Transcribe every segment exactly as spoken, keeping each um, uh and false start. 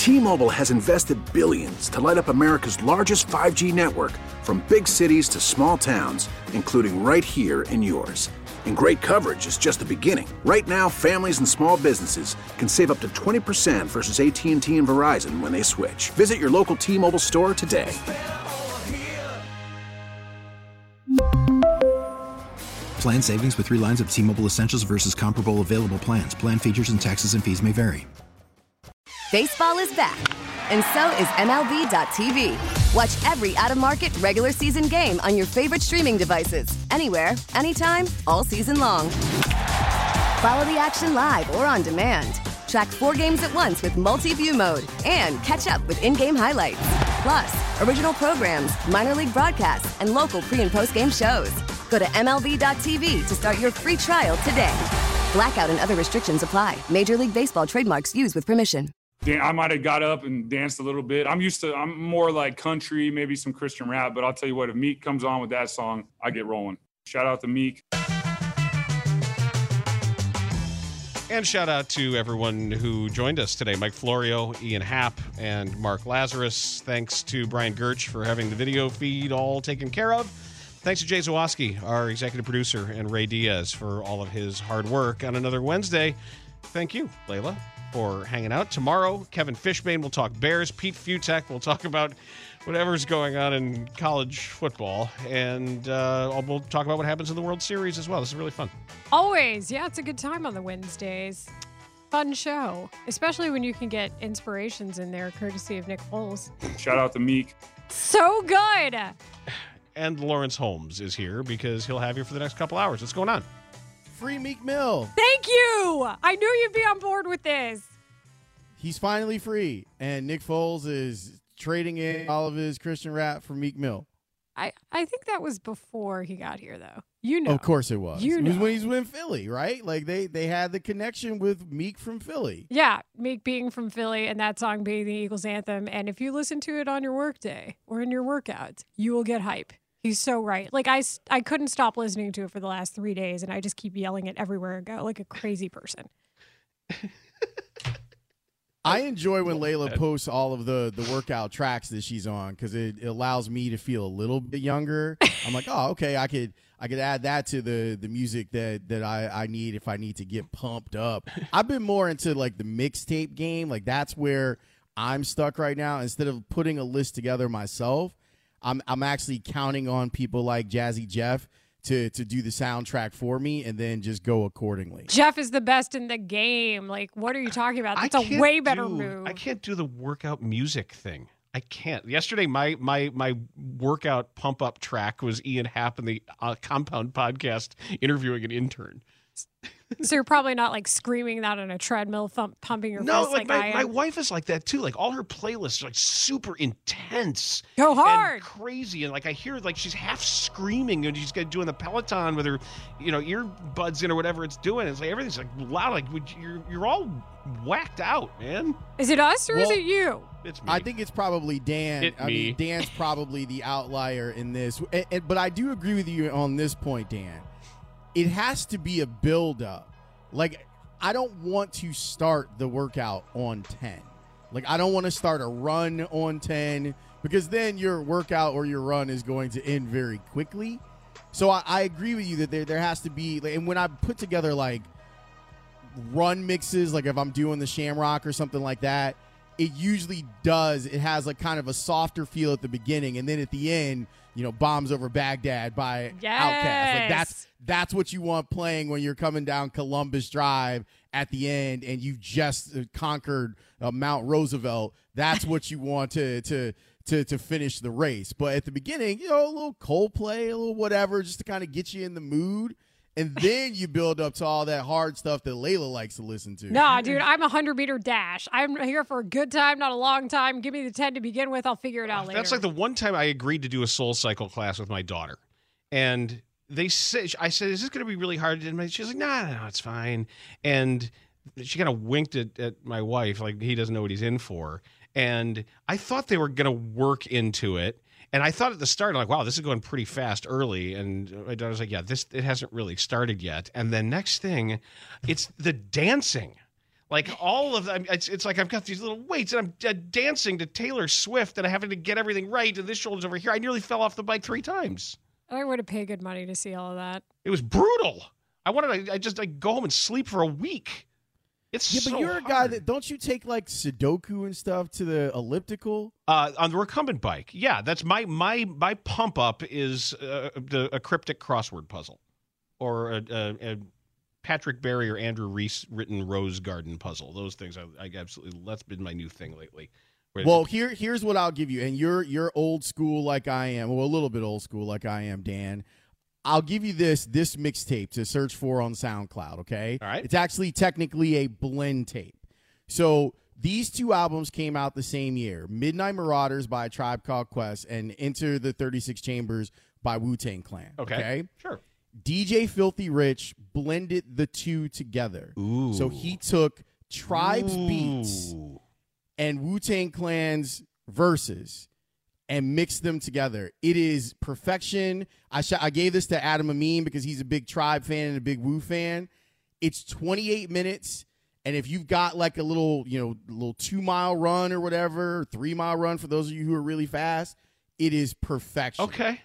T-Mobile has invested billions to light up America's largest five G network, from big cities to small towns, including right here in yours. And great coverage is just the beginning. Right now, families and small businesses can save up to twenty percent versus A T and T and Verizon when they switch. Visit your local T-Mobile store today. Plan savings with three lines of T-Mobile Essentials versus comparable available plans. Plan features and taxes and fees may vary. Baseball is back, and so is M L B dot T V. Watch every out-of-market regular season game on your favorite streaming devices, anywhere, anytime, all season long. Follow the action live or on demand. Track four games at once with multi-view mode and catch up with in-game highlights. Plus, original programs, minor league broadcasts, and local pre- and post-game shows. Go to M L B dot T V to start your free trial today. Blackout and other restrictions apply. Major League Baseball trademarks used with permission. I might have got up and danced a little bit. I'm used to, I'm more like country, maybe some Christian rap, but I'll tell you what, if Meek comes on with that song, I get rolling. Shout out to Meek. And shout out to everyone who joined us today. Mike Florio, Ian Happ, and Mark Lazarus. Thanks to Brian Gertch for having the video feed all taken care of. Thanks to Jay Zawoski, our executive producer, and Ray Diaz for all of his hard work on another Wednesday. Thank you, Layla, for hanging out. Tomorrow, Kevin Fishbane will talk Bears. Pete Futek will talk about whatever's going on in college football. And uh, we'll talk about what happens in the World Series as well. This is really fun. Always. Yeah, it's a good time on the Wednesdays. Fun show, especially when you can get inspirations in there, courtesy of Nick Foles. Shout out to Meek. So good. And Lawrence Holmes is here because he'll have you for the next couple hours. What's going on? Free Meek Mill. Thank you. I knew you'd be on board with this. He's finally free, and Nick Foles is trading in all of his Christian rap for Meek Mill. I, I think that was before he got here, though. You know. Of course it was. You it was know. when he's in Philly, right? Like, they, they had the connection with Meek from Philly. Yeah, Meek being from Philly and that song being the Eagles anthem. And if you listen to it on your work day or in your workouts, you will get hype. He's so right. Like, I, I couldn't stop listening to it for the last three days, and I just keep yelling it everywhere I go, like a crazy person. I enjoy when Layla posts all of the, the workout tracks that she's on because it, it allows me to feel a little bit younger. I'm like, oh, okay, I could I could add that to the, the music that, that I, I need if I need to get pumped up. I've been more into, like, the mixtape game. Like, that's where I'm stuck right now. Instead of putting a list together myself, I'm I'm actually counting on people like Jazzy Jeff to to do the soundtrack for me and then just go accordingly. Jeff is the best in the game. Like, what are you talking about? That's a way better do, move. I can't do the workout music thing. I can't. Yesterday, my my my workout pump up track was Ian Happ in the uh, Compound podcast interviewing an intern. So you're probably not like screaming that on a treadmill, thump, pumping your no, fist like, like my, I my am. wife is like that too. Like all her playlists are like super intense, Go hard, and crazy, and like I hear like she's half screaming and she's doing the Peloton with her, you know, earbuds in or whatever it's doing. It's like everything's like loud. Like you're you're all whacked out, man. Is it us or well, is it you? It's me. I think it's probably Dan. It I me. mean, Dan's probably the outlier in this. And, and, but I do agree with you on this point, Dan. It has to be a build-up. Like, I don't want to start the workout on ten. Like, I don't want to start a run on ten because then your workout or your run is going to end very quickly. So I, I agree with you that there, there has to be, like, and when I put together, like, run mixes, like if I'm doing the Shamrock or something like that, it usually does. It has, like, kind of a softer feel at the beginning, and then at the end, you know, Bombs Over Baghdad by Yes. Outkast. Like, that's that's what you want playing when you're coming down Columbus Drive at the end and you've just conquered uh, Mount Roosevelt. That's what you want to to to to finish the race. But at the beginning, you know, a little Coldplay, a little whatever, just to kind of get you in the mood. And then you build up to all that hard stuff that Layla likes to listen to. Nah, dude, I'm a hundred meter dash. I'm here for a good time, not a long time. Give me the ten to begin with. I'll figure it out later. That's like the one time I agreed to do a Soul Cycle class with my daughter. And they said, I said, is this going to be really hard? And she's like, nah, no, it's fine. And she kind of winked at, at my wife, like he doesn't know what he's in for. And I thought they were going to work into it. And I thought at the start, like, wow, this is going pretty fast early. And my daughter was like, yeah, this it hasn't really started yet. And then next thing, it's the dancing. Like all of them, it's, it's like I've got these little weights and I'm uh, dancing to Taylor Swift and I'm having to get everything right. And this shoulder's over here. I nearly fell off the bike three times. I would have paid good money to see all of that. It was brutal. I wanted to I just like, go home and sleep for a week. It's yeah, so but you're hard. a guy that don't you take like Sudoku and stuff to the elliptical? Uh, on the recumbent bike, yeah, that's my my my pump up is uh, the a cryptic crossword puzzle, or a, a, a Patrick Berry or Andrew Reese written Rose Garden puzzle. Those things, I, I absolutely that's been my new thing lately. Where Well, here here's what I'll give you, and you're you're old school like I am, well a little bit old school like I am, Dan. I'll give you this this mixtape to search for on SoundCloud. Okay, all right. It's actually technically a blend tape. So these two albums came out the same year: Midnight Marauders by Tribe Called Quest and Enter the thirty-six Chambers by Wu-Tang Clan. Okay, okay? Sure. D J Filthy Rich blended the two together. Ooh. So he took Tribe's Ooh. beats and Wu-Tang Clan's verses and mixed them together. It is perfection. I sh- I gave this to Adam Amin because he's a big Tribe fan and a big Wu fan. It's twenty-eight minutes, and if you've got like a little, you know, little two-mile run or whatever, three-mile run for those of you who are really fast, it is perfection. Okay.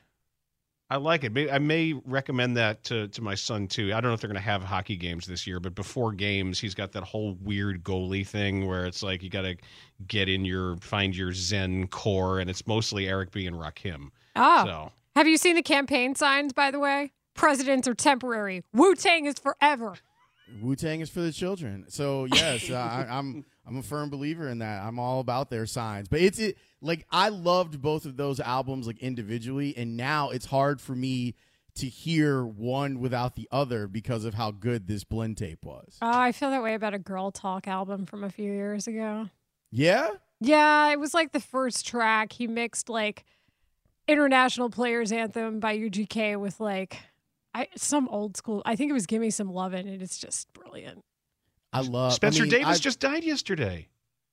I like it. I may recommend that to, to my son, too. I don't know if they're going to have hockey games this year, but before games, he's got that whole weird goalie thing where it's like you got to get in your, find your Zen core, and it's mostly Eric B. and Rakim. Oh. So. Have you seen the campaign signs, by the way? Presidents are temporary. Wu-Tang is forever. Wu-Tang is for the children. So, yes, uh, I, I'm I'm a firm believer in that. I'm all about their signs. But it's it like I loved both of those albums like individually, and now it's hard for me to hear one without the other because of how good this blend tape was. Oh, I feel that way about a Girl Talk album from a few years ago. Yeah? Yeah, it was like the first track. He mixed like International Players Anthem by U G K with like I some old school. I think it was Gimme Some Lovin', and it's just brilliant. I love Spencer I mean, Davis I've, just died yesterday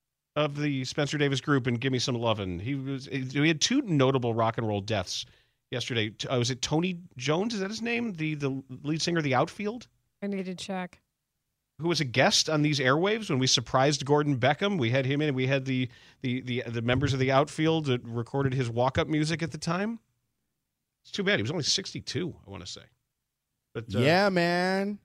of the Spencer Davis group and Give Me Some Lovin'. He was we had two notable rock and roll deaths yesterday. Uh, was it Tony Jones? Is that his name? The the lead singer of The Outfield? I need to check. Who was a guest on these airwaves when we surprised Gordon Beckham. We had him in, and we had the the the, the members of The Outfield that recorded his walk-up music at the time. It's too bad. He was only sixty-two, I want to say. But uh, yeah, man.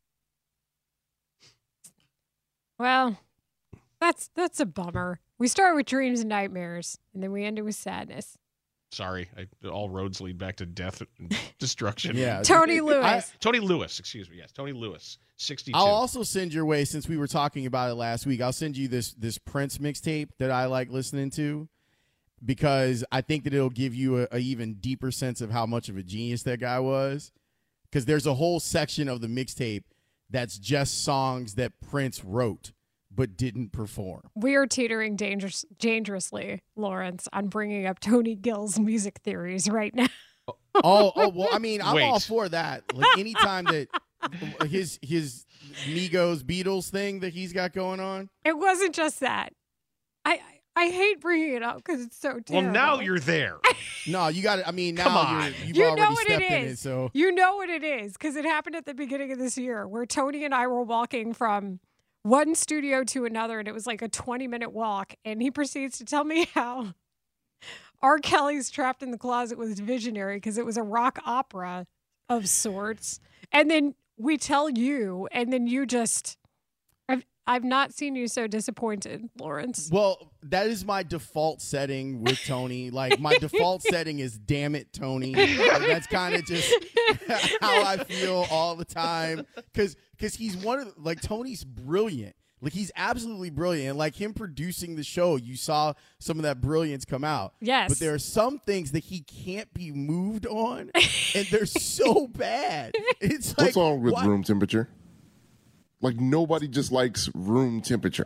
Well, that's that's a bummer. We start with dreams and nightmares, and then we end it with sadness. Sorry, I, all roads lead back to death and destruction. Yeah, Tony Lewis. I, Tony Lewis, excuse me. Yes, Tony Lewis, sixty-two. I'll also send your way, since we were talking about it last week, I'll send you this this Prince mixtape that I like listening to, because I think that it'll give you a, a even deeper sense of how much of a genius that guy was. Because there's a whole section of the mixtape that's just songs that Prince wrote but didn't perform. We are teetering dangerous, dangerously, Lawrence, on bringing up Tony Gill's music theories right now. oh, oh, well, I mean, I'm Wait. all for that. Like anytime that his his Migos Beatles thing that he's got going on. It wasn't just that. I I hate bringing it up because it's so terrible. Well, now you're there. No, you got it. I mean, now Come on. you're, you've You already know what stepped it in is. it. So You know what it is because it happened at the beginning of this year where Tony and I were walking from one studio to another, and it was like a twenty minute walk. And he proceeds to tell me how R. Kelly's Trapped in the Closet was visionary because it was a rock opera of sorts. And then we tell you, and then you just, I've, I've not seen you so disappointed, Lawrence. Well, that is my default setting with Tony. Like, my default setting is damn it, Tony. Like, that's kind of just how I feel all the time. Because because he's one of the, like, Tony's brilliant. Like, he's absolutely brilliant. And like him producing the show, you saw some of that brilliance come out. Yes. But there are some things that he can't be moved on, and they're so bad. It's like, what's wrong with why- room temperature? Like, nobody just likes room temperature.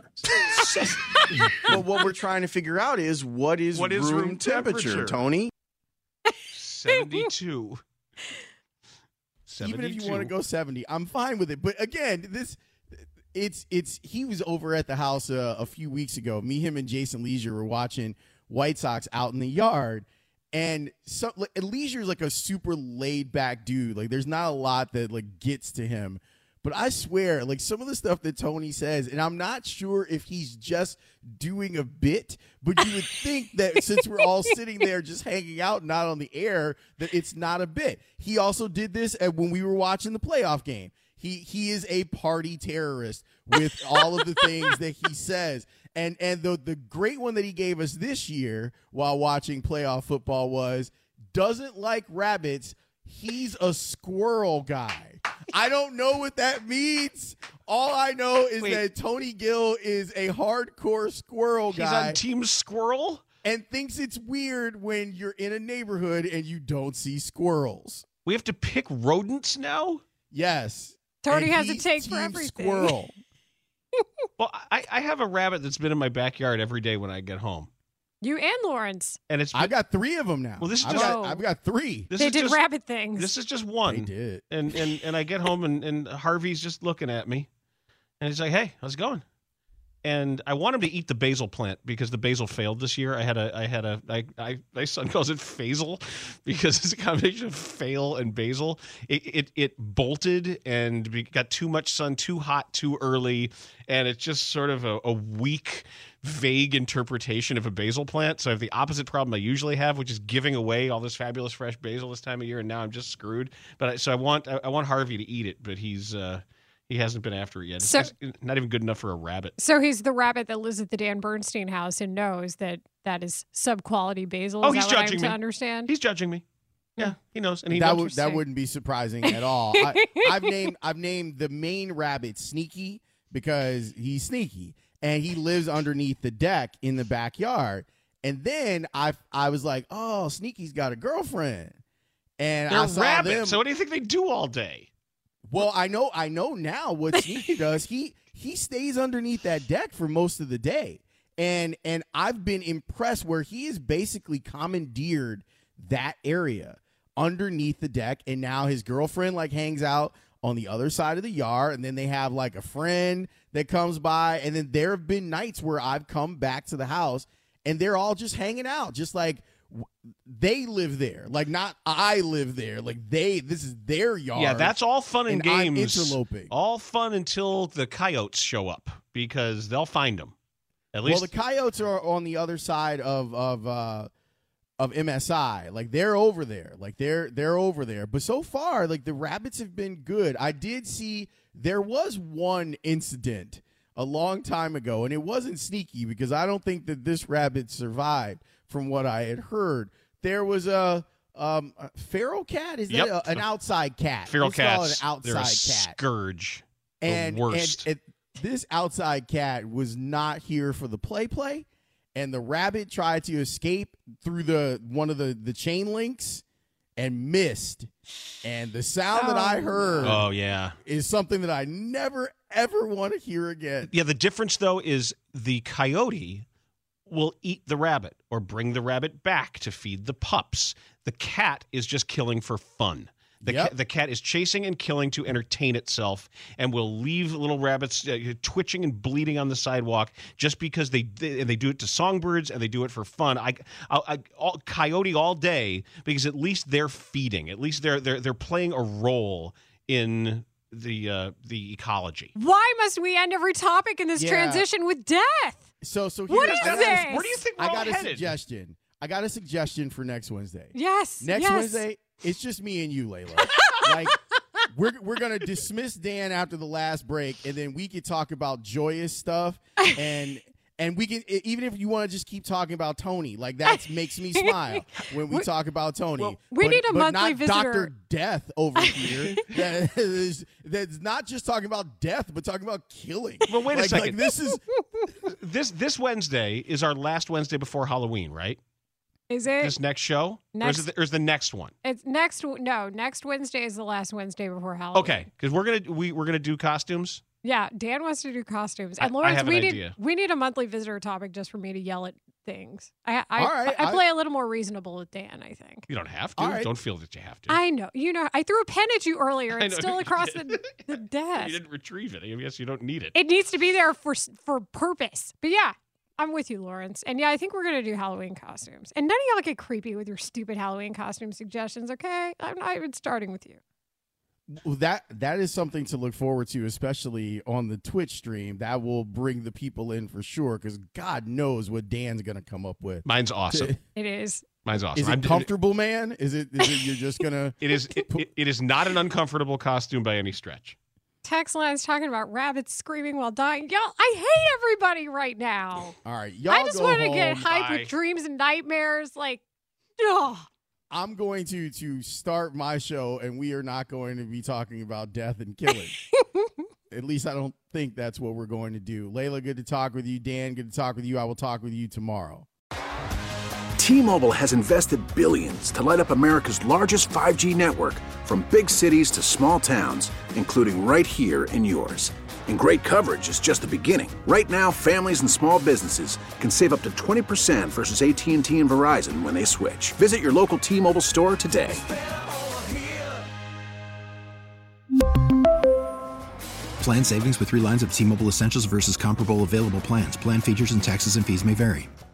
Well, what we're trying to figure out is what is, What is room, room temperature, temperature? Tony? seventy-two. Even if you want to go seventy, I'm fine with it. But again, this it's it's he was over at the house uh, a few weeks ago. Me, him, and Jason Leisure were watching White Sox out in the yard, and so like, Leisure's like a super laid back dude. Like, there's not a lot that like gets to him. But I swear, like some of the stuff that Tony says, and I'm not sure if he's just doing a bit, but you would think that since we're all sitting there just hanging out, not on the air, that it's not a bit. He also did this at, when we were watching the playoff game. He he is a party terrorist with all of the things that he says. And and the the great one that he gave us this year while watching playoff football was doesn't like rabbits. He's a squirrel guy. I don't know what that means. All I know is Wait. that Tony Gill is a hardcore squirrel He's guy. on Team Squirrel? And thinks it's weird when you're in a neighborhood and you don't see squirrels. We have to pick rodents now? Yes. Tony And has a he's take for team everything. Squirrel. Well, I, I have a rabbit that's been in my backyard every day when I get home. You and Lawrence. And it's I've got three of them now. Well, this is I've, just- got, I've got three. this They is did just, rabbit things. This is just one. They did. And and and I get home and, and Harvey's just looking at me, and he's like, "Hey, how's it going?" And I want him to eat the basil plant because the basil failed this year. I had a I had a I, I my son calls it phazel because it's a combination of fail and basil. It it, it bolted and be, got too much sun, too hot, too early, and it's just sort of a, a weak, vague interpretation of a basil plant. So I have the opposite problem I usually have, which is giving away all this fabulous fresh basil this time of year, and now I'm just screwed. But I, so I want I, I want Harvey to eat it, but he's uh, he hasn't been after it yet. So- It's not even good enough for a rabbit. So he's the rabbit that lives at the Dan Bernstein house and knows that that is sub-quality basil. Oh, Is he's that what judging I'm me. to understand? He's judging me. Yeah, he knows, and he that knows. would that Interesting. wouldn't be surprising at all. I, I've named I've named the main rabbit Sneaky because he's sneaky and he lives underneath the deck in the backyard. And then I I was like, oh, Sneaky's got a girlfriend, and They're I saw rabbits. them. So what do you think they do all day? Well, I know I know now what Sneaky does. He he stays underneath that deck for most of the day. And and I've been impressed where he has basically commandeered that area underneath the deck, and now his girlfriend like hangs out on the other side of the yard, and then they have like a friend that comes by, and then there have been nights where I've come back to the house and they're all just hanging out, just like w- they live there, like not I live there, like they this is their yard. Yeah, that's all fun and, and I'm games. interloping. All fun until the coyotes show up because they'll find them. At least Well, the coyotes are on the other side of of uh, of M S I. Like they're over there. Like they're they're over there. But so far, like the rabbits have been good. I did see there was one incident a long time ago, and it wasn't Sneaky because I don't think that this rabbit survived. From what I had heard, there was a um a feral cat. Is Yep. that a, an outside cat? feral Let's call it cats, an outside they're a cat. scourge. and the worst. and it, this outside cat was not here for the play play, and the rabbit tried to escape through the one of the the chain links and missed, and the sound that I heard oh yeah. is something that I never ever want to hear again. Yeah, the difference though is the coyote will eat the rabbit or bring the rabbit back to feed the pups. The cat is just killing for fun. The, Yep. ca- the cat is chasing and killing to entertain itself and will leave little rabbits uh, twitching and bleeding on the sidewalk just because they, they and they do it to songbirds and they do it for fun. I, I, I all, coyote all day because at least they're feeding. At least they're they're they're playing a role in the uh, the ecology. Why must we end every topic in this Yeah. transition with death? So so What here's- is I got a- this? Where do you think we're I all got a headed? suggestion. I got a suggestion for next Wednesday. Yes. Next yes. Wednesday, it's just me and you, Layla. Like we're we're gonna dismiss Dan after the last break, and then we could talk about joyous stuff, and and we can even if you want to just keep talking about Tony, like that makes me smile when we talk about Tony. Well, we But- need a but monthly not visitor. Doctor Death over here. that is that's not just talking about death, but talking about killing. Well, wait a Like- second. Like this is This this Wednesday is our last Wednesday before Halloween, right? Is it? This next show, Next- or, is it the, or is the next one? It's next. No, next Wednesday is the last Wednesday before Halloween. Okay, because we're gonna we we're gonna do costumes. Yeah, Dan wants to do costumes, I- and I Lawrence, have an we need idea. we need a monthly visitor topic just for me to yell at things. I I, All right, I, I- play a little more reasonable with Dan. I think. You don't have to. All right. Don't feel that you have to. I know. You know, I threw a pen at you earlier. I It's know still you across did. the, the desk. You didn't retrieve it. I guess you don't need it. It needs to be there for s- for purpose. But yeah, I'm with you, Lawrence. And yeah, I think we're gonna do Halloween costumes. And none of y'all get creepy with your stupid Halloween costume suggestions, okay? I'm not even starting with you. Well, that that is something to look forward to, especially on the Twitch stream. That will bring the people in for sure, because God knows what Dan's going to come up with. Mine's awesome. It is. Mine's awesome. Is it I'm- comfortable, man? Is it? Is it you're just gonna? It is. It, it, it is not an uncomfortable costume by any stretch. Text line's talking about rabbits screaming while dying. Y'all, I hate everybody right now. All right, y'all. I just go want to home. get hyped Bye. with dreams and nightmares. Like, ugh. I'm going to to start my show, and we are not going to be talking about death and killing. At least I don't think that's what we're going to do. Layla, good to talk with you. Dan, good to talk with you. I will talk with you tomorrow. T-Mobile has invested billions to light up America's largest five G network, from big cities to small towns, including right here in yours. And great coverage is just the beginning. Right now, families and small businesses can save up to twenty percent versus A T and T and Verizon when they switch. Visit your local T-Mobile store today. Plan savings with three lines of T-Mobile Essentials versus comparable available plans. Plan features and taxes and fees may vary.